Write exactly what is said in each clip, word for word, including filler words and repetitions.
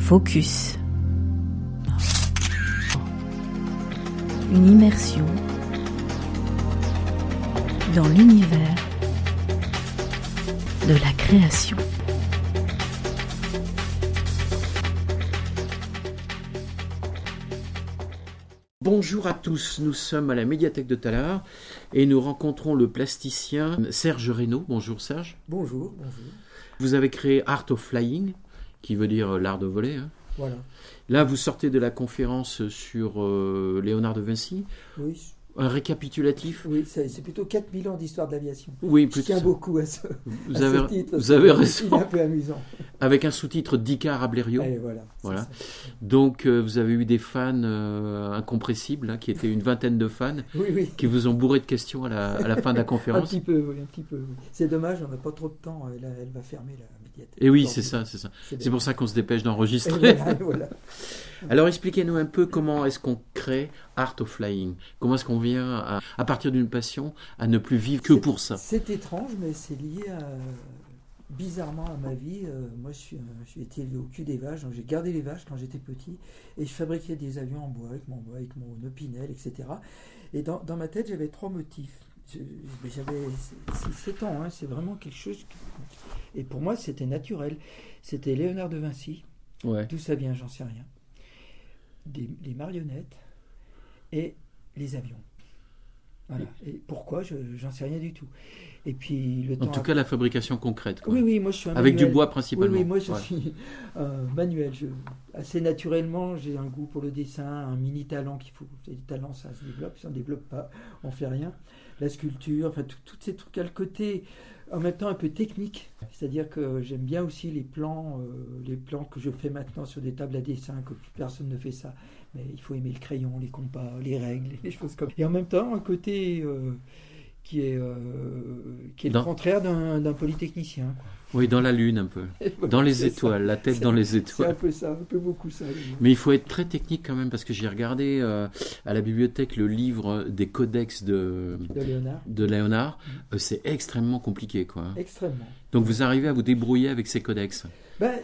Focus. Une immersion dans l'univers de la création. Bonjour à tous, nous sommes à la médiathèque de Tallard et nous rencontrons le plasticien Serge Reynaud. Bonjour Serge. Bonjour, bonjour. Vous avez créé Art of Flying, qui veut dire l'art de voler. Hein. Voilà. Là, vous sortez de la conférence sur euh, Léonard de Vinci. Oui. Un récapitulatif. Oui, c'est, c'est plutôt quatre mille ans d'histoire de l'aviation. Oui, je tiens beaucoup à ce, vous à avez, ce titre. Vous avez raison. Il est un peu amusant. Avec un sous-titre d'Icare à Blériot. Et voilà. voilà. Ça. Donc, euh, vous avez eu des fans euh, incompressibles, hein, qui étaient une vingtaine de fans, oui, oui. qui vous ont bourré de questions à la, à la fin de la conférence. un petit peu, oui, un petit peu. Oui. C'est dommage, on n'a pas trop de temps. Elle, elle va fermer la médiathèque. Et oui, c'est ça, c'est ça. C'est, c'est pour ça qu'on se dépêche d'enregistrer. Et voilà, et voilà. Alors, expliquez-nous un peu comment est-ce qu'on crée Art of Flying. Comment est-ce qu'on vient, à, à partir d'une passion, à ne plus vivre que c'est, pour ça. C'est étrange, mais c'est lié à, bizarrement à ma vie. Euh, moi, je suis, j'ai été élevé au cul des vaches, donc j'ai gardé les vaches quand j'étais petit, et je fabriquais des avions en bois avec mon bois, avec mon Opinel, et cetera. Et dans, dans ma tête, j'avais trois motifs. Je, j'avais six sept ans, hein, c'est vraiment quelque chose... Que, et pour moi, c'était naturel. C'était Léonard de Vinci. Ouais. D'où ça vient, j'en sais rien. Des, des marionnettes et les avions. Voilà. Et pourquoi, je, j'en sais rien du tout. Et puis le en temps tout a... cas, la fabrication concrète. Quoi. Oui, oui, moi je suis un avec manuel. du bois principalement. Oui, oui, moi je ouais. suis euh, manuel. Je... Assez naturellement, j'ai un goût pour le dessin, un mini talent qu'il faut. Les talents, ça se développe. Si on ne développe pas, on fait rien. La sculpture, enfin, tous ces trucs à le côté. En même temps un peu technique, c'est-à-dire que j'aime bien aussi les plans, euh, les plans que je fais maintenant sur des tables à dessin, que plus personne ne fait ça. Mais il faut aimer le crayon, les compas, les règles, les choses comme ça. Et en même temps, un côté euh, qui est, euh, qui est dans... le contraire d'un, d'un polytechnicien. Quoi. Oui, dans la lune un peu. Voilà, dans les étoiles, ça. la tête c'est, dans les étoiles. C'est un peu ça, un peu beaucoup ça. Mais il faut être très technique quand même, parce que j'ai regardé euh, à la bibliothèque le livre des codex de, de Léonard. De Léonard. Mmh. Euh, c'est extrêmement compliqué, quoi. Extrêmement. Donc vous arrivez à vous débrouiller avec ces codex. Ben,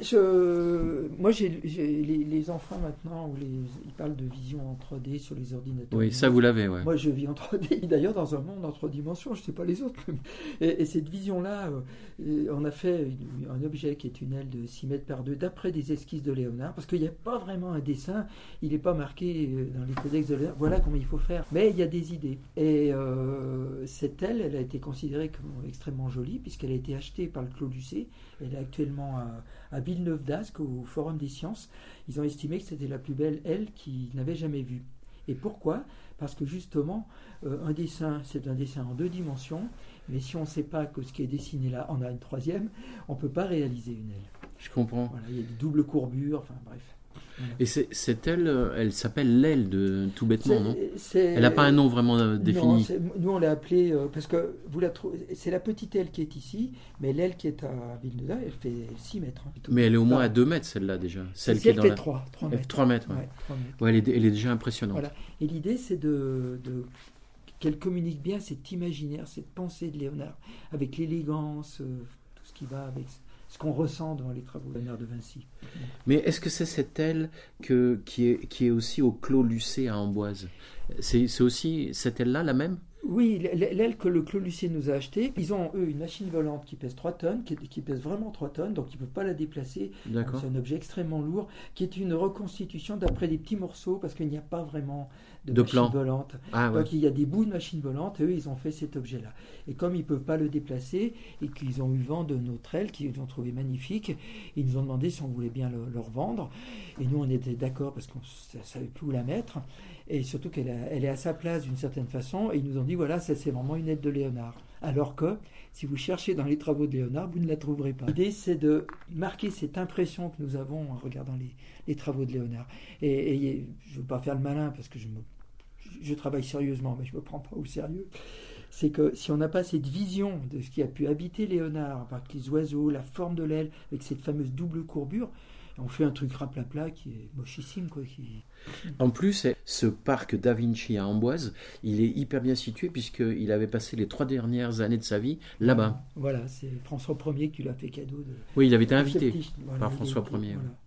je, moi, j'ai, j'ai les, les enfants maintenant, où les, ils parlent de vision en trois D sur les ordinateurs. Oui, ça vous l'avez, ouais. Moi, je vis en trois D, d'ailleurs, dans un monde en trois dimensions, je ne sais pas les autres. Et, et cette vision-là, euh, on a fait une, un objet qui est une aile de six mètres par deux, d'après des esquisses de Léonard, parce qu'il n'y a pas vraiment un dessin, il n'est pas marqué dans les codex de Léonard, voilà comment il faut faire. Mais il y a des idées. Et euh, cette aile, elle a été considérée comme extrêmement jolie, puisqu'elle a été achetée par le Clos Lucé. Elle est actuellement à, à Villeneuve d'Ascq, au Forum des Sciences. Ils ont estimé que c'était la plus belle aile qu'ils n'avaient jamais vue. Et pourquoi ? Parce que justement, euh, un dessin, c'est un dessin en deux dimensions, mais si on ne sait pas que ce qui est dessiné là en a une troisième, on ne peut pas réaliser une aile. Je comprends. Voilà, il y a des doubles courbures, enfin bref. Voilà. Et c'est, cette aile, elle s'appelle l'aile, de, tout bêtement, c'est, non c'est, Elle n'a pas un nom vraiment euh, défini. Non, nous on l'a appelée, euh, parce que vous la trouvez, c'est la petite aile qui est ici, mais l'aile qui est à Villeneuve, elle fait six mètres. Hein, mais elle est au moins à deux mètres, celle-là déjà. Celle si qui elle est dans fait la... trois, trois mètres. trois mètres, ouais. Ouais, trois mètres. Ouais, elle, est, elle est déjà impressionnante. Voilà. Et l'idée, c'est de, de, qu'elle communique bien cet imaginaire, cette pensée de Léonard, avec l'élégance, euh, tout ce qui va avec ce qu'on ressent dans les travaux de Léonard de Vinci. Mais est-ce que c'est cette aile que, qui, est, qui est aussi au Clos Lucé à Amboise ? c'est, c'est aussi cette aile-là, la même ? Oui, l'aile que le Clos Lucé nous a achetée, ils ont, eux, une machine volante qui pèse trois tonnes, qui, qui pèse vraiment trois tonnes, donc ils ne peuvent pas la déplacer. D'accord. C'est un objet extrêmement lourd, qui est une reconstitution d'après des petits morceaux, parce qu'il n'y a pas vraiment de, de machine plan. volante. Ah, ouais. Donc il y a des bouts de machine volante, et eux, ils ont fait cet objet-là. Et comme ils ne peuvent pas le déplacer, et qu'ils ont eu vent de notre aile, qu'ils ont trouvé magnifique, ils nous ont demandé si on voulait bien le, leur vendre. Et nous, on était d'accord, parce qu'on ne savait plus où la mettre. Et surtout qu'elle a, elle est à sa place d'une certaine façon, et ils nous ont dit voilà, ça c'est vraiment une aile de Léonard. Alors que si vous cherchez dans les travaux de Léonard, vous ne la trouverez pas. L'idée, c'est de marquer cette impression que nous avons en regardant les, les travaux de Léonard. Et, et je ne veux pas faire le malin parce que je, me, je travaille sérieusement, mais je ne me prends pas au sérieux. C'est que si on n'a pas cette vision de ce qui a pu habiter Léonard, avec les oiseaux, la forme de l'aile, avec cette fameuse double courbure, on fait un truc raplapla qui est mochissime, quoi. Qui... En plus, ce parc Da Vinci à Amboise, il est hyper bien situé puisqu'il avait passé les trois dernières années de sa vie là-bas. Voilà, c'est François Ier qui lui a fait cadeau de... Oui, il avait été invité voilà, par François Ier. Voilà.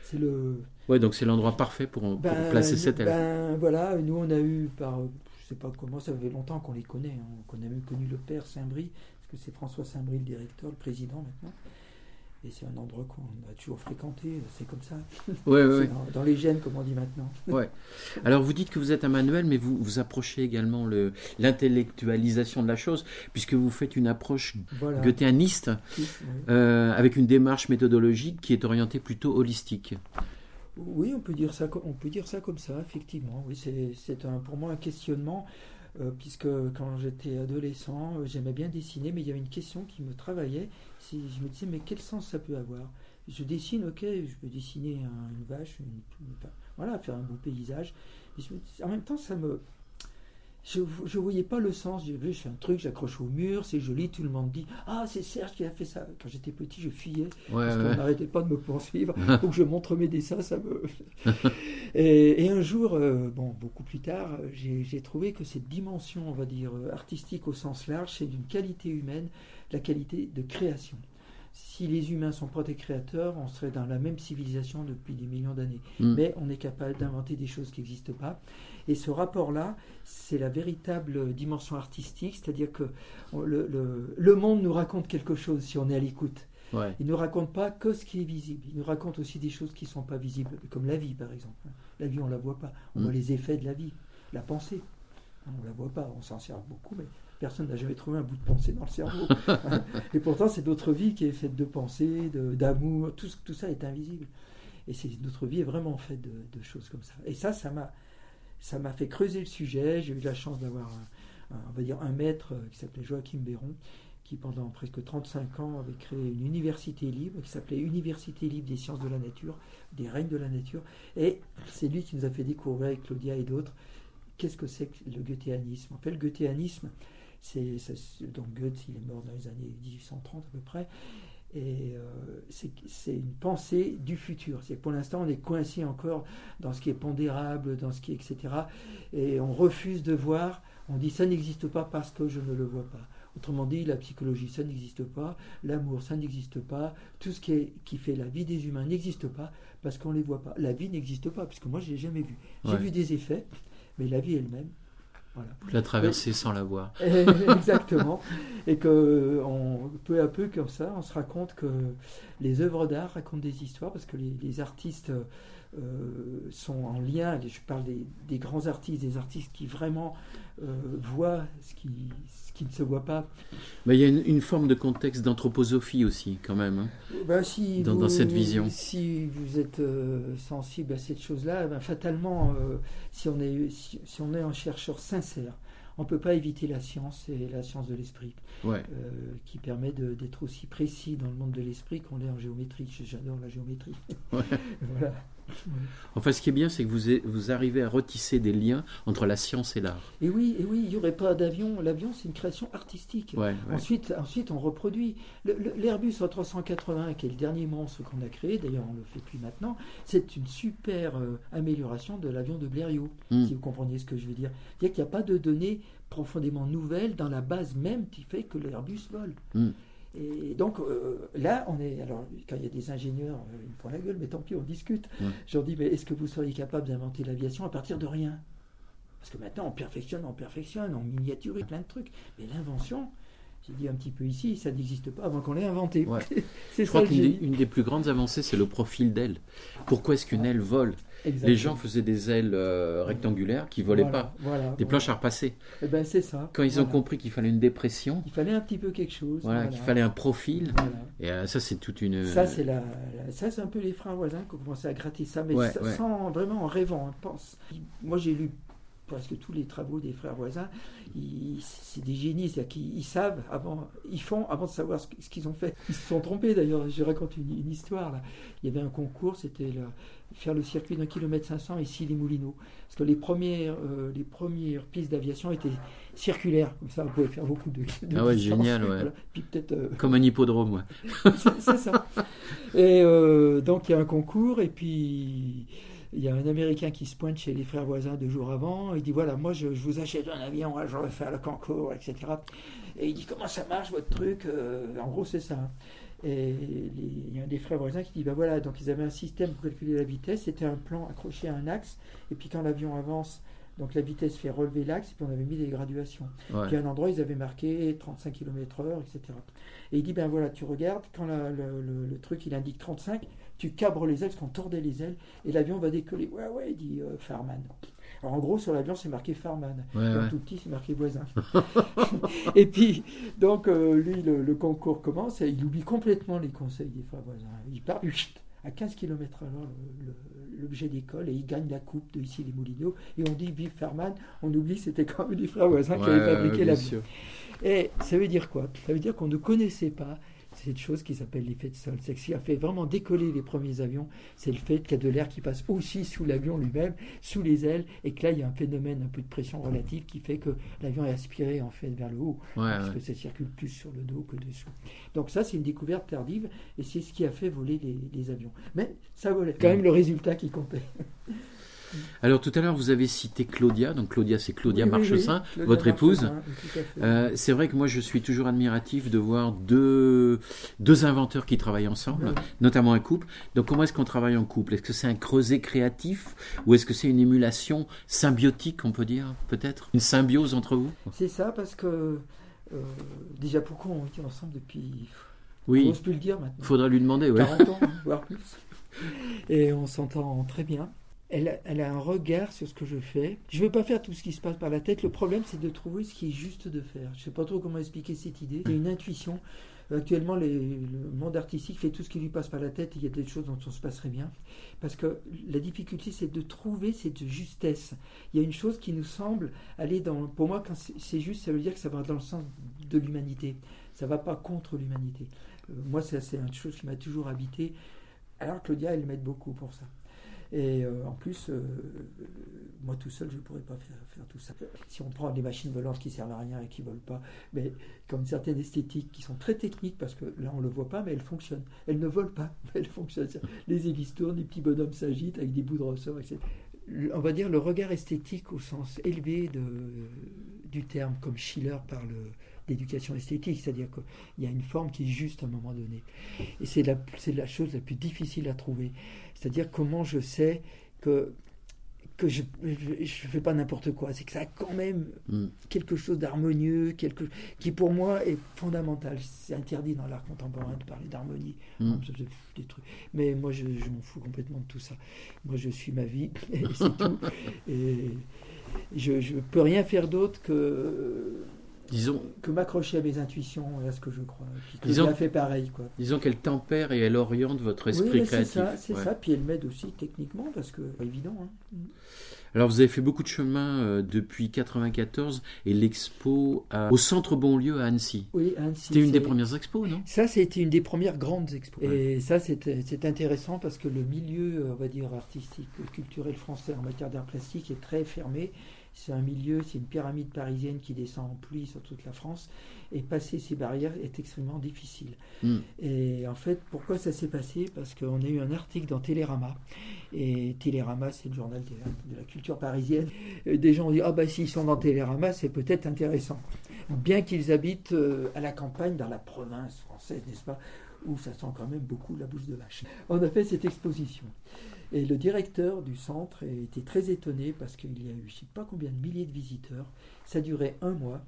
c'est le... Ouais, donc c'est l'endroit parfait pour, pour Ben, placer cette aile. ben, voilà, nous on a eu par, je sais pas comment, ça fait longtemps qu'on les connaît, hein, qu'on a même connu le père Saint-Brie, parce que c'est François Saint-Brie le directeur, le président maintenant. Et c'est un endroit qu'on a toujours fréquenté, c'est comme ça. Ouais, ouais, C'est ouais. dans, dans les gènes, comme on dit maintenant. Ouais. Alors vous dites que vous êtes un manuel, mais vous, vous approchez également le, l'intellectualisation de la chose, puisque vous faites une approche Voilà. goetheaniste, Oui. euh, avec une démarche méthodologique qui est orientée plutôt holistique. Oui, on peut dire ça, co- on peut dire ça comme ça, effectivement. Oui, c'est, c'est un, pour moi un questionnement, euh, puisque quand j'étais adolescent, euh, j'aimais bien dessiner, mais il y avait une question qui me travaillait. C'est- je me disais, mais quel sens ça peut avoir? Je dessine, ok, je peux dessiner un- une vache, une, une- enfin, voilà, faire un beau paysage. Et je me- en même temps, ça me, je ne voyais pas le sens. J'ai vu, je fais un truc, j'accroche au mur, c'est joli, tout le monde dit, ah, c'est Serge qui a fait ça. Quand j'étais petit, je fuyais. Ouais, Parce qu'on ouais. n'arrêtait pas de me poursuivre. Faut que je montre mes dessins, ça me. et, et un jour, euh, bon, beaucoup plus tard, euh, j'ai, j'ai trouvé que cette dimension, on va dire, euh, artistique au sens large, c'est d'une qualité humaine, la qualité de création. Si les humains sont pas des créateurs, on serait dans la même civilisation depuis des millions d'années. Mm. Mais on est capable d'inventer des choses qui n'existent pas. Et ce rapport-là, c'est la véritable dimension artistique, c'est-à-dire que on- le, le- le monde nous raconte quelque chose si on est à l'écoute. Ouais. Il ne nous raconte pas que ce qui est visible. Il nous raconte aussi des choses qui ne sont pas visibles, comme la vie, par exemple. La vie, on ne la voit pas. On Mm. voit les effets de la vie, la pensée. On ne la voit pas, on s'en sert beaucoup, mais personne n'a jamais trouvé un bout de pensée dans le cerveau. Et pourtant, c'est notre vie qui est faite de pensée, de, d'amour, tout, tout ça est invisible. Et c'est, notre vie est vraiment faite de, de choses comme ça. Et ça, ça m'a, ça m'a fait creuser le sujet. J'ai eu la chance d'avoir, un, un- on va dire, un maître euh, qui s'appelait Joachim Béron, qui pendant presque trente-cinq ans avait créé une université libre, qui s'appelait Université libre des sciences de la nature, des règnes de la nature. Et c'est lui qui nous a fait découvrir, avec Claudia et d'autres, qu'est-ce que c'est que le goetheanisme. En fait, le goetheanisme, c'est, ça- c'est- donc Goethe, il est mort dans les années dix-huit cent trente à peu près, et euh, c'est, c'est une pensée du futur. C'est que pour l'instant, on est coincé encore dans ce qui est pondérable, dans ce qui est, et cetera. Et on refuse de voir, on dit ça n'existe pas parce que je ne le vois pas. Autrement dit, la psychologie, ça n'existe pas, l'amour, ça n'existe pas, tout ce qui, est, qui fait la vie des humains n'existe pas parce qu'on ne les voit pas. La vie n'existe pas, puisque moi, je ne l'ai jamais vue. J'ai Ouais. vu des effets, mais la vie elle-même, voilà. Vous la traversez sans la voir. Et- exactement. Et que on, peu à peu, comme ça, on se rend compte que les œuvres d'art racontent des histoires, parce que les, les artistes euh, sont en lien. Je parle des, des grands artistes, des artistes qui vraiment euh, voient ce qui, ce qui ne se voit pas. Mais il y a une, une forme de contexte d'anthroposophie aussi, quand même. hein. Ben, si Dans- vous, dans cette vision. Si vous êtes euh, sensible à cette chose-là, ben, fatalement, euh, si, on est, si, si on est un chercheur sincère, on ne peut pas éviter la science et la science de l'esprit, Ouais. euh, qui permet de- d'être aussi précis dans le monde de l'esprit qu'on l'est en géométrie. J'adore la géométrie. Ouais. Voilà. Enfin, ce qui est bien, c'est que vous, êtes- vous arrivez à retisser des liens entre la science et l'art. Et oui, et oui, il n'y aurait pas d'avion. L'avion, c'est une création artistique. Ouais, ouais. Ensuite, ensuite, on reproduit. Le- le- L'Airbus A trois cent quatre-vingts, qui est le dernier monstre qu'on a créé, d'ailleurs on ne le fait plus maintenant, c'est une super euh, amélioration de l'avion de Blériot, Mm. si vous comprenez ce que je veux dire. C'est-à-dire qu'il n'y a pas de données profondément nouvelles dans la base même qui fait que l'Airbus vole. Mm. Et donc euh, là, on est. Alors, quand il y a des ingénieurs, euh, ils me font la gueule, mais tant pis, on discute. Ouais. Je leur dis, mais est-ce que vous seriez capable d'inventer l'aviation à partir de rien? Parce que maintenant, on perfectionne, on perfectionne, on miniaturise plein de trucs. Mais l'invention, j'ai dit un petit peu ici, ça n'existe pas avant qu'on l'ait inventé. Ouais. C'est Je ça crois le qu'une des, génie. une des plus grandes avancées, c'est le profil d'aile. Pourquoi est-ce qu'une aile vole? Exactement. Les gens faisaient des ailes euh, rectangulaires qui volaient Voilà, pas, voilà, des voilà. planches à repasser. Eh ben, c'est ça. Quand ils ont Voilà. compris qu'il fallait une dépression, Il fallait un petit peu quelque chose. voilà, voilà. qu'il fallait un profil, Voilà. et euh, ça c'est toute une... Ça, c'est la, la- ça, c'est un peu les frères voisins qui ont commencé à gratter ça, mais Ouais, sa- ouais. sans vraiment en rêvant. hein, pense. Moi, j'ai lu presque tous les travaux des frères voisins. Ils- c'est des génies, c'est-à-dire qu'ils ils savent avant, ils font avant de savoir ce, que- ce qu'ils ont fait. Ils se sont trompés d'ailleurs. Je raconte une, une histoire là. Il y avait un concours, c'était le- faire le circuit d'un kilomètre cinq cents ici les Moulineaux, parce que les premières, euh, les premières pistes d'aviation étaient circulaires, comme ça on pouvait faire beaucoup de. de Ah ouais, distance. génial, ouais. Voilà. Puis peut-être. euh, Comme un hippodrome, ouais. c'est c'est ça. Et euh, donc il y a un concours, et puis il y a un Américain qui se pointe chez les frères voisins deux jours avant. Il dit voilà, moi je, je vous achète un avion, je vais faire le concours, et cetera. Et il dit comment ça marche votre truc? Euh, En gros, c'est ça. Et les- il y a un des frères voisins qui dit, ben voilà, donc ils avaient un système pour calculer la vitesse, c'était un plan accroché à un axe, et puis quand l'avion avance, donc la vitesse fait relever l'axe, et puis on avait mis des graduations. Ouais. Puis à un endroit, ils avaient marqué trente-cinq kilomètres heure, et cetera. Et il dit, ben voilà, tu regardes, quand la- le, le- le truc, il indique trente-cinq, tu cabres les ailes, parce qu'on tordait les ailes, et l'avion va décoller. Ouais, ouais, dit euh, Farman. Alors en gros, sur l'avion, c'est marqué Farman. Ouais, Et en ouais. tout petit, c'est marqué voisin. Et puis, donc, euh, lui, le, le concours commence, et il oublie complètement les conseils des frères voisins. Il part chut, à quinze kilomètres à l'heure, le- le- l'objet décolle, et il gagne la coupe de ici les Moulineaux. Et on dit, vive Farman, on oublie que c'était quand même les frères voisins qui Ouais, avaient fabriqué bien l'avion. sûr. Et ça veut dire quoi? Ça veut dire qu'on ne connaissait pas cette chose qui s'appelle l'effet de sol. C'est que ce qui a fait vraiment décoller les premiers avions, c'est le fait qu'il y a de l'air qui passe aussi sous l'avion lui-même, sous les ailes, et que là, il y a un phénomène un peu de pression relative qui fait que l'avion est aspiré en fait vers le haut, Ouais, parce ouais. que ça circule plus sur le dos que dessous. Donc ça, c'est une découverte tardive, et c'est ce qui a fait voler les, les avions. Mais ça volait. Quand même le résultat qui comptait. Alors tout à l'heure, vous avez cité Claudia. Donc Claudia, c'est Claudia Oui, oui, oui, Marchessin, Claudia votre épouse. Marchessin, oui, tout à fait. Euh, c'est vrai que moi, je suis toujours admiratif de voir deux, deux inventeurs qui travaillent ensemble, Oui. notamment un couple. Donc comment est-ce qu'on travaille en couple? Est-ce que c'est un creuset créatif ou est-ce que c'est une émulation symbiotique, on peut dire, peut-être? Une symbiose entre vous? C'est ça, parce que euh, déjà, pourquoi on vit ensemble depuis... Oui, On n'ose plus le dire maintenant. faudra lui demander, ouais. quarante ans, voire plus. Et on s'entend très bien. Elle a, elle a un regard sur ce que je fais. Je ne veux pas faire tout ce qui se passe par la tête. Le problème, c'est de trouver ce qui est juste de faire. Je ne sais pas trop comment expliquer cette idée. C'est une intuition. Actuellement, les- le monde artistique fait tout ce qui lui passe par la tête. Et il y a des choses dont on se passerait bien. Parce que la difficulté, c'est de trouver cette justesse. Il y a une chose qui nous semble aller dans... Pour moi, quand c'est c'est juste, ça veut dire que ça va dans le sens de l'humanité. Ça ne va pas contre l'humanité. Euh, moi, ça, c'est une chose qui m'a toujours habité. Alors Claudia, elle m'aide beaucoup pour ça. Et euh, en plus, euh, moi tout seul, je ne pourrais pas faire, faire tout ça. Si on prend des machines volantes qui servent à rien et qui ne volent pas, mais qui ont une certaine esthétique, qui sont très techniques, parce que là on ne le voit pas, mais elles fonctionnent. Elles ne volent pas, mais elles fonctionnent. Les hélices tournent, les petits bonhommes s'agitent avec des bouts de ressort, et cetera. Le- On va dire le regard esthétique au sens élevé de, du terme, comme Schiller parle d'éducation esthétique, c'est-à-dire qu'il y a une forme qui est juste à un moment donné. Et c'est la, c'est la chose la plus difficile à trouver. C'est-à-dire comment je sais que, que je ne fais pas n'importe quoi. C'est que ça a quand même Mm. quelque chose d'harmonieux, quelque, qui pour moi est fondamental. C'est interdit dans l'art contemporain de parler d'harmonie. Mm. Ça, c'est des trucs. Mais moi, je, je m'en fous complètement de tout ça. Moi, je suis ma vie, et c'est tout. Et je ne peux rien faire d'autre que... Disons, que m'accrocher à mes intuitions et à ce que je crois. Puis Disons- Claudia fait pareil, quoi. disons qu'elle tempère et elle oriente votre esprit Oui, mais c'est créatif. ça, c'est Ouais. ça. Puis elle m'aide aussi techniquement parce que pas évident. Hein. Alors vous avez fait beaucoup de chemin euh, depuis quatre-vingt-quatorze et l'expo à- au Centre Bonlieu à Annecy. Oui, Annecy, C'était une c'est- des premières expos, non? Ça, c'était une des premières grandes expos. Ouais. Et ça, c'est c'est intéressant parce que le milieu, on va dire, artistique, culturel français en matière d'art plastique est très fermé. C'est un milieu, c'est une pyramide parisienne qui descend en pluie sur toute la France. Et passer ces barrières est extrêmement difficile. Mm. Et en fait, pourquoi ça s'est passé? Parce qu'on a eu un article dans Télérama. Et Télérama, c'est le journal de la, de la culture parisienne. Et des gens ont dit, ah bah s'ils sont dans Télérama, c'est peut-être intéressant. Bien qu'ils habitent euh, à la campagne, dans la province française, n'est-ce pas, où ça sent quand même beaucoup la bouse de vache. On a fait cette exposition. Et le directeur du centre était très étonné parce qu'il y a eu je ne sais pas combien de milliers de visiteurs. Ça durait un mois.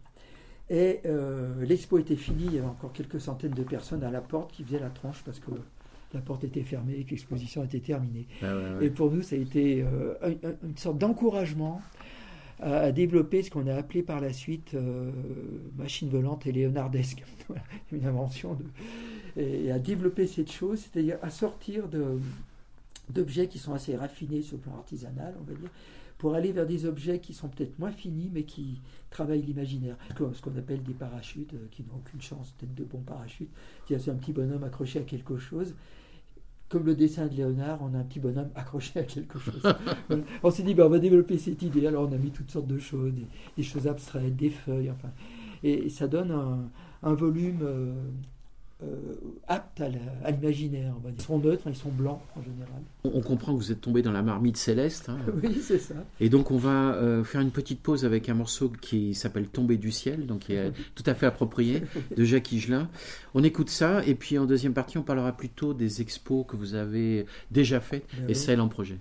Et euh, l'expo était finie, il y avait encore quelques centaines de personnes à la porte qui faisaient la tronche parce que la porte était fermée et que l'exposition était terminée. Ah ouais, ouais. Et pour nous, ça a été euh, une, une sorte d'encouragement à, à développer ce qu'on a appelé par la suite euh, machine volante et léonardesque. Voilà, une invention de... Et à développer cette chose, c'est-à-dire à sortir de, d'objets qui sont assez raffinés sur le plan artisanal, on va dire, pour aller vers des objets qui sont peut-être moins finis, mais qui travaillent l'imaginaire. Comme ce qu'on appelle des parachutes, euh, qui n'ont aucune chance d'être de bons parachutes. C'est un petit bonhomme accroché à quelque chose. Comme le dessin de Léonard, on a un petit bonhomme accroché à quelque chose. Voilà. On s'est dit, ben, on va développer cette idée. Alors on a mis toutes sortes de choses, des, des choses abstraites, des feuilles, enfin. Et, et ça donne un, un volume... Euh, euh, aptes à, la, à l'imaginaire. Ils sont neutres, ils sont blancs en général. On, on comprend que vous êtes tombé dans la marmite céleste. Hein. Oui, c'est ça. Et donc on va euh, faire une petite pause avec un morceau qui s'appelle Tomber du ciel, donc qui est tout à fait approprié, de Jacques Higelin. On écoute ça, et puis en deuxième partie, on parlera plutôt des expos que vous avez déjà faites Ben et oui. celles en projet.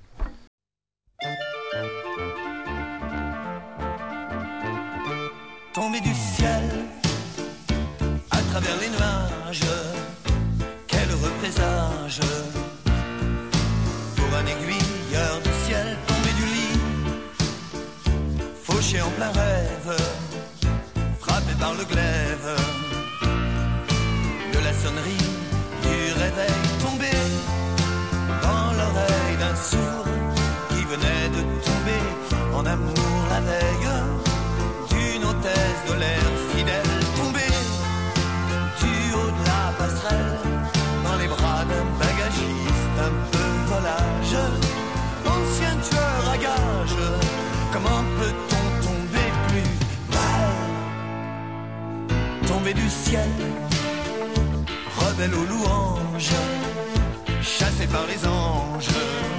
Tomber du ciel à travers les nuages, quel heureux présage pour un aiguilleur du ciel. Tomber du lit, fauché en plein rêve, frappé par le glaive de la sonnerie du réveil. Tomber dans l'oreille d'un sourd qui venait de tomber en amour la veille d'une hôtesse de l'air fidèle. Tomber du haut de la passerelle dans les bras d'un bagagiste un peu volage, ancien tueur à gages. Comment peut-on tomber plus bas? Tomber du ciel, rebelle aux louanges, chassé par les anges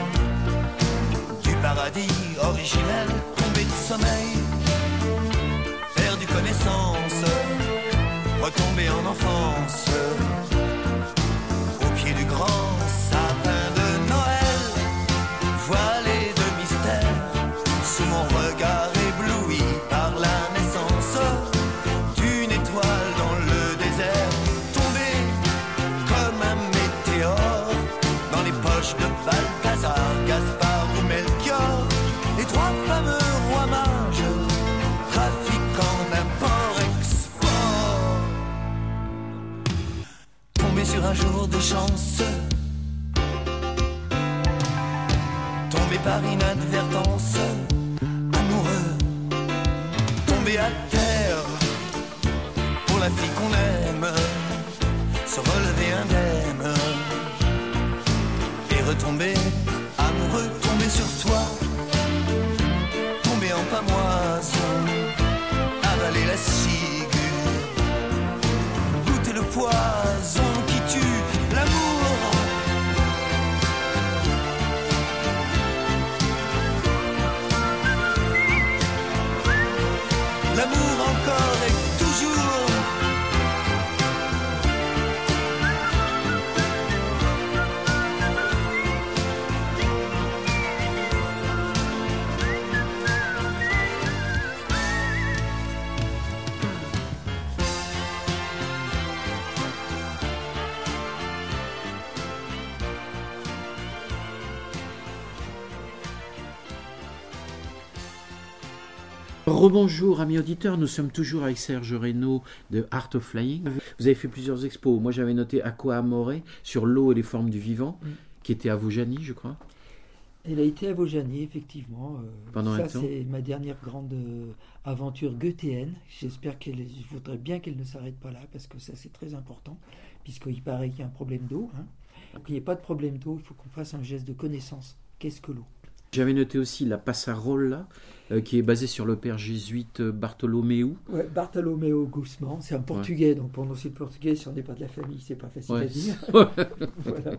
du paradis originel. Tomber de sommeil, perdu connaissance, retomber en enfance, au pied du grand sapin de Noël, voilé de mystère, sous mon regard ébloui par la naissance d'une étoile dans le désert. Tomber comme un météore dans les poches de Balthazar, Gaspard ou Melchior, les trois fameux rois mages, trafiquant d'import-export. Tomber sur un jour de chance, tomber par inadvertance, amoureux, tomber à terre pour la fille qu'on aime, se relever indemne et retomber amoureux. Tomber sur toi, tomber en pamoise, avaler la ciguë, goûter le poison qui tue l'amour. L'amour encore et toujours. Rebonjour amis auditeurs, nous sommes toujours avec Serge Reynaud de Art of Flying. Vous avez fait plusieurs expos, moi j'avais noté Aqua Amore sur l'eau et les formes du vivant, mm. qui était à Vaujany je crois. Elle a été à Vaujany effectivement. Euh, Pendant ça un temps. C'est ma dernière grande euh, aventure goethéenne. J'espère qu'elle, je voudrais bien qu'elle ne s'arrête pas là parce que ça c'est très important puisqu'il paraît qu'il y a un problème d'eau. Hein. Pour qu'il n'y ait pas de problème d'eau, il faut qu'on fasse un geste de connaissance. Qu'est-ce que l'eau ? J'avais noté aussi la Passarolla, euh, qui est basée sur le père jésuite Bartholoméu. Ouais, Bartolomeu Guzman, c'est un portugais, ouais. Donc prononcer le portugais, si on n'est pas de la famille, c'est pas facile ouais. à dire. voilà. Voilà.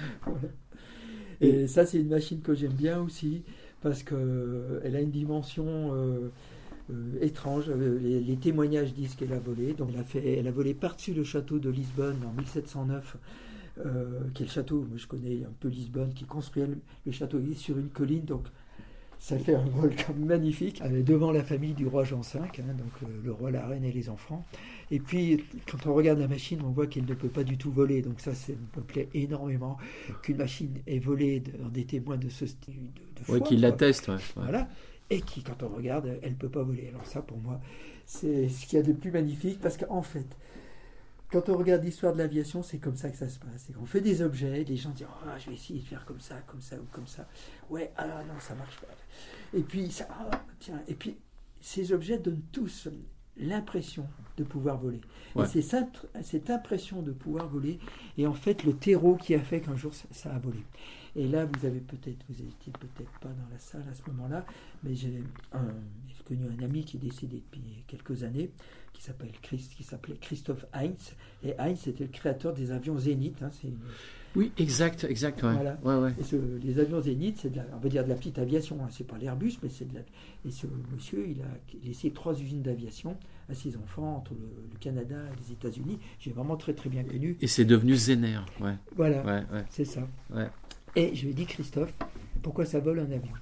Et ça, c'est une machine que j'aime bien aussi, parce qu'elle a une dimension euh, euh, étrange. Les, les témoignages disent qu'elle a volé. Donc elle a, fait, elle a volé par-dessus le château de Lisbonne en mille sept cent neuf. Euh, qui est le château, moi je connais un peu Lisbonne, qui construit le, le château il est sur une colline, donc ça fait un vol quand même magnifique, euh, devant la famille du roi Jean cinq, hein, donc le, le roi, la reine et les enfants. Et puis quand on regarde la machine, on voit qu'elle ne peut pas du tout voler, donc ça, ça me plaît énormément, qu'une machine ait volé dans des témoins de ce style de, de foi. Oui, qui l'attestent. Ouais, ouais. Voilà. Et qui, quand on regarde, elle ne peut pas voler. Alors ça, pour moi, c'est ce qu'il y a de plus magnifique, parce qu'en fait, quand on regarde l'histoire de l'aviation, c'est comme ça que ça se passe. On fait des objets, les gens disent oh, je vais essayer de faire comme ça, comme ça ou comme ça. Ouais, ah non, ça marche pas. Et puis, ça, ah, tiens, et puis ces objets donnent tous l'impression de pouvoir voler. Ouais. Et c'est cette, cette impression de pouvoir voler, et en fait le terreau qui a fait qu'un jour ça, ça a volé. Et là, vous avez peut-être, vous étiez peut-être pas dans la salle à ce moment-là, mais j'ai, un, j'ai connu un ami qui est décédé depuis quelques années, qui s'appelle Christ, qui s'appelait Christoph Heinz. Et Heinz était le créateur des avions Zénith. Hein, c'est une... Oui, exact, exact. Ouais. Voilà. Ouais, ouais. Et ce, les avions Zénith, c'est de la, on va dire de la petite aviation. Hein, c'est pas l'Airbus, mais c'est de la. Et ce monsieur, il a laissé trois usines d'aviation à ses enfants entre le, le Canada et les États-Unis. J'ai vraiment très très bien connu. Et c'est devenu Zener. Ouais. Voilà, Ouais, ouais. c'est ça. Ouais. Et je lui ai dit, Christophe, pourquoi ça vole un avion?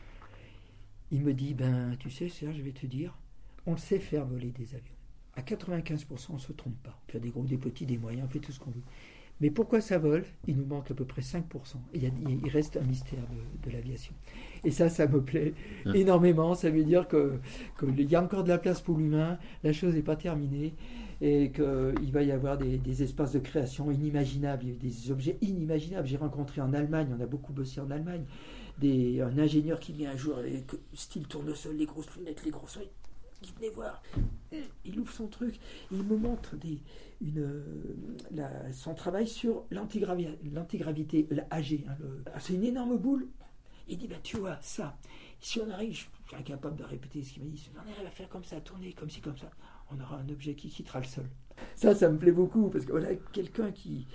Il me dit, ben tu sais Serge, je vais te dire, on sait faire voler des avions. À quatre-vingt-quinze pour cent, on ne se trompe pas. On fait des gros, des petits, des moyens, on fait tout ce qu'on veut. Mais pourquoi ça vole? Il nous manque à peu près cinq pour cent. Et il, y a, il reste un mystère de, de l'aviation. Et ça, ça me plaît Hein. énormément. Ça veut dire que, que il y a encore de la place pour l'humain, la chose n'est pas terminée, et qu'il va y avoir des, des espaces de création inimaginables, des objets inimaginables. J'ai rencontré en Allemagne, on a beaucoup bossé en Allemagne, des, un ingénieur qui vient un jour, avec style tournesol, les grosses lunettes, les gros soins, qui venait voir. Il ouvre son truc, et il me montre des, une, la, son travail sur l'antigravi, l'antigravité, la A G. Hein, le, c'est une énorme boule. Il dit, ben, tu vois, ça, si on arrive, je suis incapable de répéter ce qu'il m'a dit, si on arrive à faire comme ça, tourner comme ci, comme ça, on aura un objet qui quittera le sol. Ça, ça me plaît beaucoup, parce que voilà, quelqu'un qui,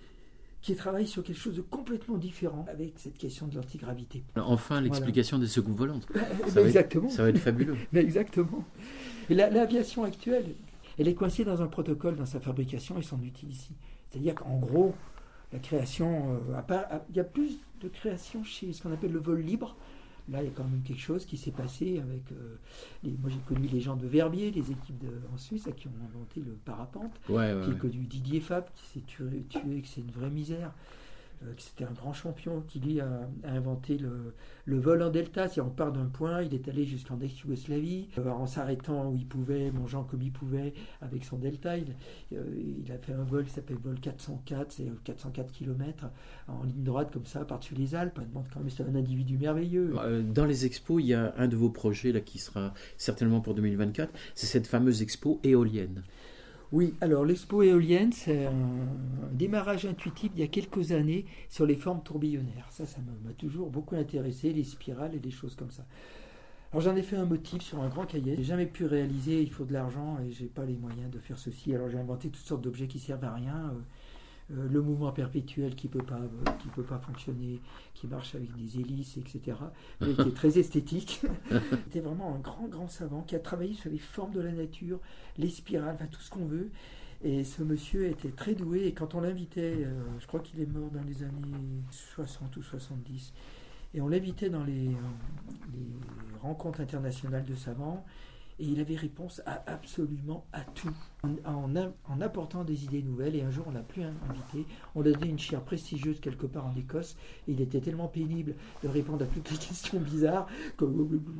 qui travaille sur quelque chose de complètement différent avec cette question de l'antigravité. Enfin, l'explication voilà. des soucoupes volantes. Ben, Ça, ben va exactement. être, ça va être fabuleux. Ben exactement. Et la, l'aviation actuelle, elle est coincée dans un protocole dans sa fabrication et son utilité ici. C'est-à-dire qu'en gros, la création, euh, à part, à, il y a plus de création chez ce qu'on appelle le vol libre. Là, il y a quand même quelque chose qui s'est passé avec... Euh, les, moi, j'ai connu les gens de Verbier, les équipes de, en Suisse, qui ont inventé le parapente. Ouais, ouais, J'ai ouais. connu Didier Fab, qui s'est tué, tué que c'est une vraie misère. Euh, c'était un grand champion qui, lui, a, a inventé le, le vol en delta. Si on part d'un point, il est allé jusqu'en ex-Yougoslavie, euh, en s'arrêtant où il pouvait, mangeant comme il pouvait, avec son delta. Il, euh, il a fait un vol qui s'appelle vol quatre cent quatre, c'est quatre cent quatre kilomètres, en ligne droite, comme ça, par-dessus les Alpes. Quand même, c'est un individu merveilleux. Dans les expos, il y a un de vos projets là, qui sera certainement pour deux mille vingt-quatre, c'est cette fameuse expo éolienne. Oui, alors l'expo éolienne, c'est un démarrage intuitif il y a quelques années sur les formes tourbillonnaires. Ça, ça m'a toujours beaucoup intéressé, les spirales et des choses comme ça. Alors j'en ai fait un motif sur un grand cahier. J'ai jamais pu réaliser, il faut de l'argent et j'ai pas les moyens de faire ceci. Alors j'ai inventé toutes sortes d'objets qui servent à rien. Euh, le mouvement perpétuel qui peut pas, euh, qui peut pas fonctionner, qui marche avec des hélices, et cetera. Mais qui est très esthétique. C'était vraiment un grand, grand savant qui a travaillé sur les formes de la nature, les spirales, enfin tout ce qu'on veut. Et ce monsieur était très doué. Et quand on l'invitait, euh, je crois qu'il est mort dans les années soixante ou soixante-dix, et on l'invitait dans les, euh, les rencontres internationales de savants. Et il avait réponse à absolument à tout, en, en, en apportant des idées nouvelles. Et un jour, on l'a plus invité. On lui a donné une chaire prestigieuse quelque part en Écosse. Et il était tellement pénible de répondre à toutes les questions bizarres qu'on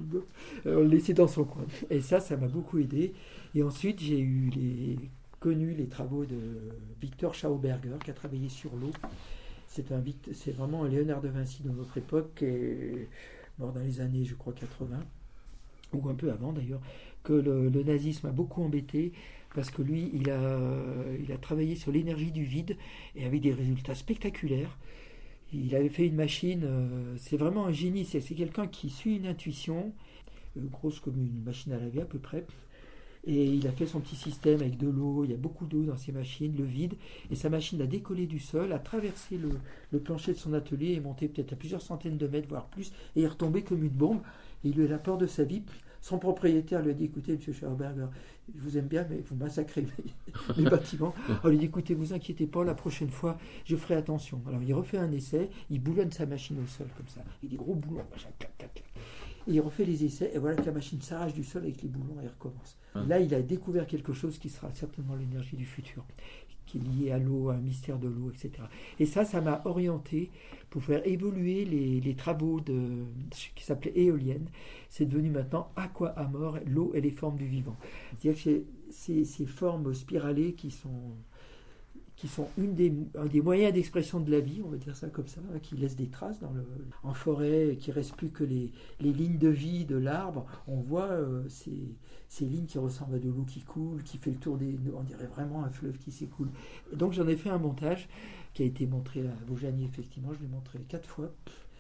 le laissait dans son coin. Et ça, ça m'a beaucoup aidé. Et ensuite, j'ai eu les, connu les travaux de Victor Schauberger, qui a travaillé sur l'eau. C'est, un, c'est vraiment un Léonard de Vinci de notre époque, qui est mort dans les années, je crois, quatre-vingts, ou un peu avant d'ailleurs, que le, le nazisme a beaucoup embêté, parce que lui, il a, il a travaillé sur l'énergie du vide, et avec des résultats spectaculaires. Il avait fait une machine, euh, c'est vraiment un génie, c'est, c'est quelqu'un qui suit une intuition, euh, grosse comme une machine à laver à peu près, et il a fait son petit système avec de l'eau, il y a beaucoup d'eau dans ses machines, le vide, et sa machine a décollé du sol, a traversé le, le plancher de son atelier, et est monté peut-être à plusieurs centaines de mètres, voire plus, et est retombé comme une bombe, et il a eu la peur de sa vie. Son propriétaire lui a dit, écoutez, monsieur Schauberger, je vous aime bien, mais vous massacrez mes, mes bâtiments. On lui dit, écoutez, vous inquiétez pas, la prochaine fois, je ferai attention. Alors il refait un essai, il boulonne sa machine au sol, comme ça, et des gros boulons, machin, clac, clac, clac. Et il refait les essais, et voilà que la machine s'arrache du sol avec les boulons, et recommence. Et là, il a découvert quelque chose qui sera certainement l'énergie du futur, qui est lié à l'eau, à un mystère de l'eau, et cetera. Et ça, ça m'a orienté pour faire évoluer les, les travaux de ce qui s'appelait éolienne. C'est devenu maintenant Aqua Amor, l'eau et les formes du vivant. C'est-à-dire que ces, ces formes spiralées qui sont, qui sont une des, un des moyens d'expression de la vie, on va dire ça comme ça, hein, qui laissent des traces dans le, en forêt, qui ne restent plus que les, les lignes de vie de l'arbre. On voit euh, ces, ces lignes qui ressemblent à de l'eau qui coule, qui fait le tour des... On dirait vraiment un fleuve qui s'écoule. Et donc j'en ai fait un montage qui a été montré à Vaujany, effectivement, je l'ai montré quatre fois.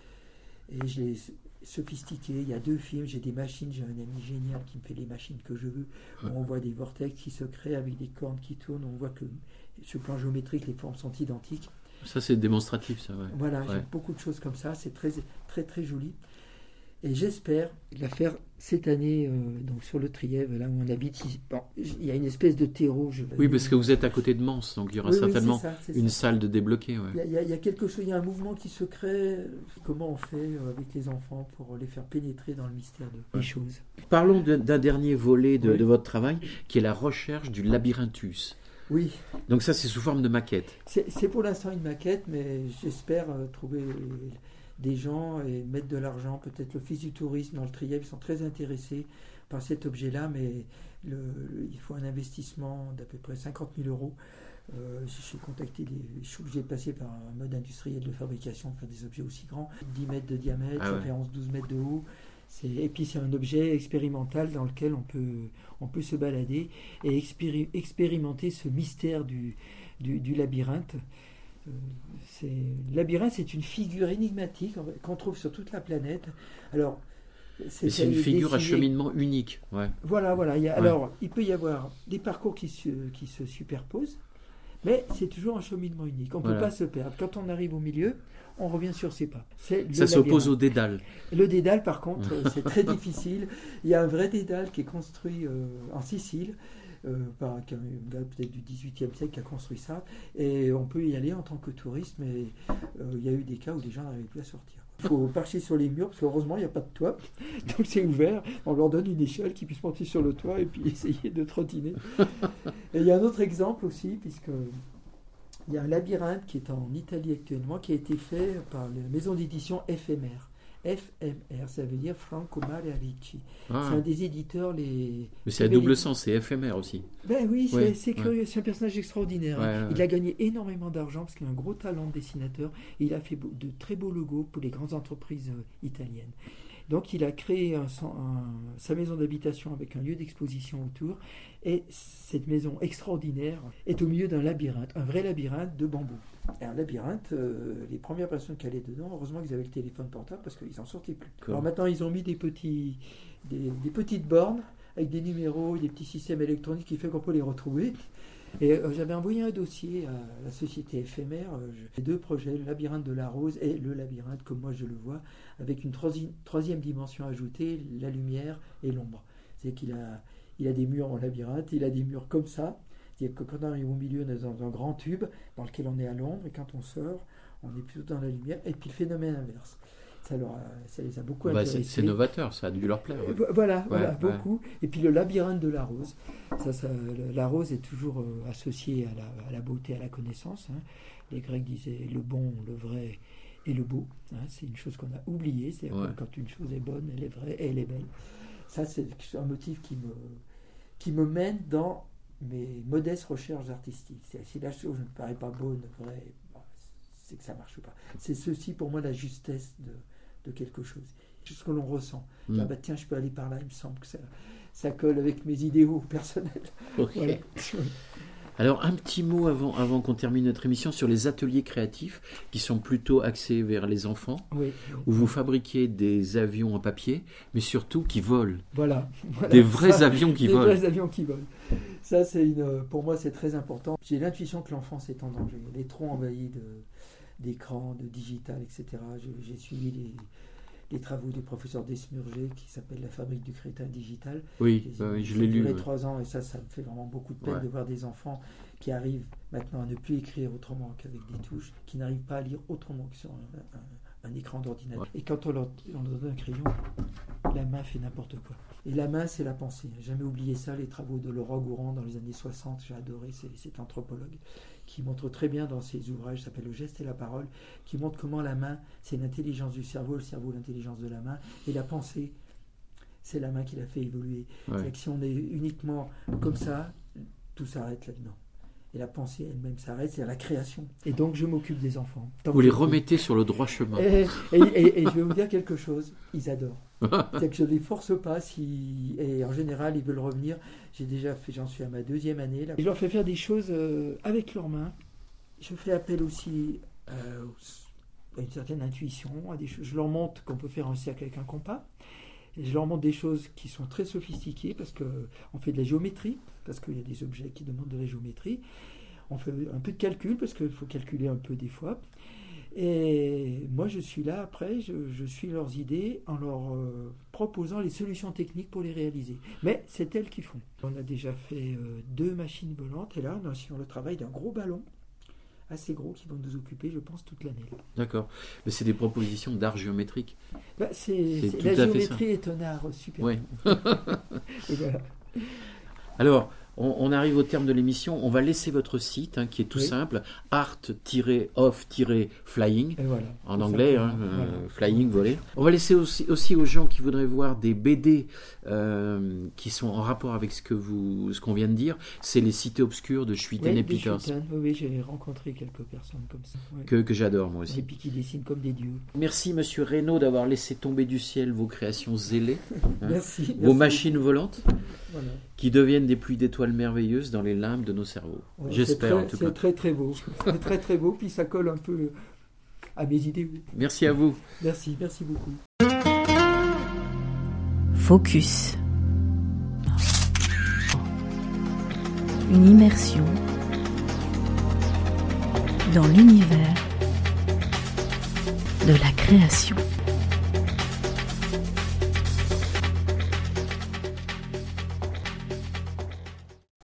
Et je l'ai sophistiqué. Il y a deux films, j'ai des machines, j'ai un ami génial qui me fait les machines que je veux. Ouais. On voit des vortex qui se créent avec des cornes qui tournent. On voit que sur le plan géométrique, les formes sont identiques. Ça, c'est démonstratif, ça, ouais. Voilà, ouais. j'ai beaucoup de choses comme ça. C'est très, très, très joli. Et j'espère la faire cette année, euh, donc sur le Trièvre, là où on habite. Il, bon, il y a une espèce de terreau. Je oui, parce que vous êtes à côté de Mans, donc il y aura oui, certainement oui, c'est ça, c'est une ça. salle de débloqué. Ouais. Il, y a, il, y a, il y a quelque chose, il y a un mouvement qui se crée. Comment on fait avec les enfants pour les faire pénétrer dans le mystère de, ouais. des choses. Parlons de, d'un dernier volet de, oui. de votre travail, qui est la recherche du labyrinthus. Oui. Donc ça, c'est sous forme de maquette. C'est, c'est pour l'instant une maquette, mais j'espère euh, trouver des gens et mettre de l'argent. Peut-être l'Office du tourisme dans le Trièvre, ils sont très intéressés par cet objet-là, mais le, le, il faut un investissement d'à peu près cinquante mille euros. Euh, j'ai contacté, les, je suis obligé de passer par un mode industriel de fabrication pour faire des objets aussi grands. dix mètres de diamètre, ah ça ouais. fait onze douze mètres de haut. C'est, et puis c'est un objet expérimental dans lequel on peut, on peut se balader et expéri, expérimenter ce mystère du, du, du labyrinthe. Euh, c'est, le labyrinthe, c'est une figure énigmatique qu'on trouve sur toute la planète. Alors, c'est, c'est une figure à cheminement unique. Ouais. Voilà, voilà. Il y a, ouais. Alors, il peut y avoir des parcours qui se, qui se superposent, mais c'est toujours un cheminement unique. On ne voilà. peut pas se perdre. Quand on arrive au milieu, on revient sur ses pas. C'est Ça s'oppose au dédale. Le dédale, par contre, c'est très difficile. Il y a un vrai dédale qui est construit euh, en Sicile, euh, par un gars peut-être du dix-huitième siècle qui a construit ça. Et on peut y aller en tant que touriste, mais euh, il y a eu des cas où les gens n'arrivaient plus à sortir. Il faut marcher sur les murs, parce qu'heureusement, il n'y a pas de toit. Donc c'est ouvert. On leur donne une échelle qui puisse monter sur le toit et puis essayer de trottiner. Et il y a un autre exemple aussi, puisque... il y a un labyrinthe qui est en Italie actuellement, qui a été fait par la maison d'édition F M R. F M R, ça veut dire Franco Mare Ricci. Ah. C'est un des éditeurs les... Mais c'est à double sens, c'est éphémère aussi. Ben oui, c'est, ouais, c'est curieux, ouais. C'est un personnage extraordinaire. Ouais, hein. ouais. Il a gagné énormément d'argent parce qu'il a un gros talent de dessinateur. Et il a fait de très beaux logos pour les grandes entreprises italiennes. Donc il a créé un, un, sa maison d'habitation avec un lieu d'exposition autour. Et cette maison extraordinaire est au milieu d'un labyrinthe, un vrai labyrinthe de bambou. Et un labyrinthe, euh, les premières personnes qui allaient dedans, heureusement qu'ils avaient le téléphone portable parce qu'ils n'en sortaient plus. Cool. Alors maintenant ils ont mis des, petits, des, des petites bornes avec des numéros, des petits systèmes électroniques qui fait qu'on peut les retrouver. Et euh, j'avais envoyé un dossier à la société éphémère, euh, j'ai deux projets, le labyrinthe de la rose et le labyrinthe comme moi je le vois, avec une troisi- troisième dimension ajoutée, la lumière et l'ombre. C'est qu'il a, il a des murs en labyrinthe, il a des murs comme ça, c'est-à-dire que quand on arrive au milieu, on est dans un grand tube dans lequel on est à l'ombre, et quand on sort, on est plutôt dans la lumière, et puis le phénomène inverse. Ça, leur a, ça les a beaucoup bah, intéressés. C'est, c'est novateur, ça a dû leur plaire. Ouais. Voilà, ouais, voilà ouais. beaucoup. Et puis le labyrinthe de la rose. Ça, ça, la rose est toujours euh, associée à la, à la beauté, à la connaissance. Hein. Les Grecs disaient le bon, le vrai et le beau. Hein. C'est une chose qu'on a oubliée. C'est ouais. quand une chose est bonne, elle est vraie et elle est belle. Ça, c'est un motif qui me, qui me mène dans mes modestes recherches artistiques. C'est, si la chose ne me paraît pas bonne, vraie, bon, c'est que ça ne marche pas. C'est ceci pour moi la justesse de de quelque chose, ce que l'on ressent. Mmh. Ah bah tiens, je peux aller par là, il me semble que ça, ça colle avec mes idéaux personnels. Ok. Voilà. Alors, un petit mot avant, avant qu'on termine notre émission sur les ateliers créatifs qui sont plutôt axés vers les enfants, oui, oui. où vous fabriquez des avions en papier, mais surtout qui volent. Voilà. voilà des vrais ça, avions qui des volent. Des vrais avions qui volent. Ça, c'est une, pour moi, c'est très important. J'ai l'intuition que l'enfance est en danger. Elle est trop envahie de... d'écran, de digital, et cetera. J'ai, j'ai suivi les, les travaux du professeur Desmurger qui s'appelle La fabrique du crétin digital. Oui, bah oui je l'ai lu. Ça a duré ouais. trois ans et ça, ça me fait vraiment beaucoup de peine ouais. de voir des enfants qui arrivent maintenant à ne plus écrire autrement qu'avec des touches, qui n'arrivent pas à lire autrement que sur un, un, un écran d'ordinateur. Ouais. Et quand on leur, on leur donne un crayon, la main fait n'importe quoi. Et la main, c'est la pensée. J'ai jamais oublié ça, les travaux de Laurent Gourand dans les années soixante. J'ai adoré c'est, cet anthropologue qui montre très bien dans ses ouvrages, ça s'appelle Le geste et la parole, qui montre comment la main, c'est l'intelligence du cerveau, le cerveau, l'intelligence de la main, et la pensée, c'est la main qui l'a fait évoluer. Ouais. C'est-à-dire que si on est uniquement comme ça, tout s'arrête là-dedans. Et la pensée elle-même s'arrête, c'est la création. Et donc je m'occupe des enfants. Tant vous les remettez sur le droit chemin. Et, et, et, et je vais vous dire quelque chose, ils adorent. C'est que je ne les force pas, si, et en général ils veulent revenir. J'ai déjà fait, j'en suis à ma deuxième année. Là. Je leur fais faire des choses euh, avec leurs mains, je fais appel aussi euh, à une certaine intuition, à des choses. Je leur montre qu'on peut faire un cercle avec un compas. Et je leur montre des choses qui sont très sophistiquées parce qu'on fait de la géométrie, parce qu'il y a des objets qui demandent de la géométrie. On fait un peu de calcul parce qu'il faut calculer un peu des fois. Et moi, je suis là après, je, je suis leurs idées en leur euh, proposant les solutions techniques pour les réaliser. Mais c'est elles qui font. On a déjà fait euh, deux machines volantes et là, on a sur le travail d'un gros ballon assez gros qui vont nous occuper, je pense, toute l'année. D'accord. Mais c'est des propositions d'art géométrique. Bah, c'est, C'est c'est, tout la à fait géométrie est un art super. Oui. Et voilà. Alors, on, on arrive au terme de l'émission. On va laisser votre site, hein, qui est tout Oui. simple, art tiret off tiret flying, Et voilà. en Tout anglais, hein, simplement. euh, Voilà. flying, voler. On va laisser aussi, aussi aux gens qui voudraient voir des B D euh, qui sont en rapport avec ce que vous, ce qu'on vient de dire. C'est les Cités obscures de Schuiten Oui, et des Peters, Schuiten, oui, oui, j'ai rencontré quelques personnes comme ça. Oui. que, que j'adore moi aussi. Et puis qui dessinent comme des dieux. Merci Monsieur Reynaud d'avoir laissé tomber du ciel vos créations zélées, hein, Merci. vos merci. machines volantes Voilà. qui deviennent des pluies d'étoiles merveilleuses dans les limbes de nos cerveaux. Ouais, J'espère c'est en très- tout c'est cas. très très beau. C'est très très beau, puis ça colle un peu à mes idées. Merci à vous. Merci, merci beaucoup. Focus. Une immersion dans l'univers de la création.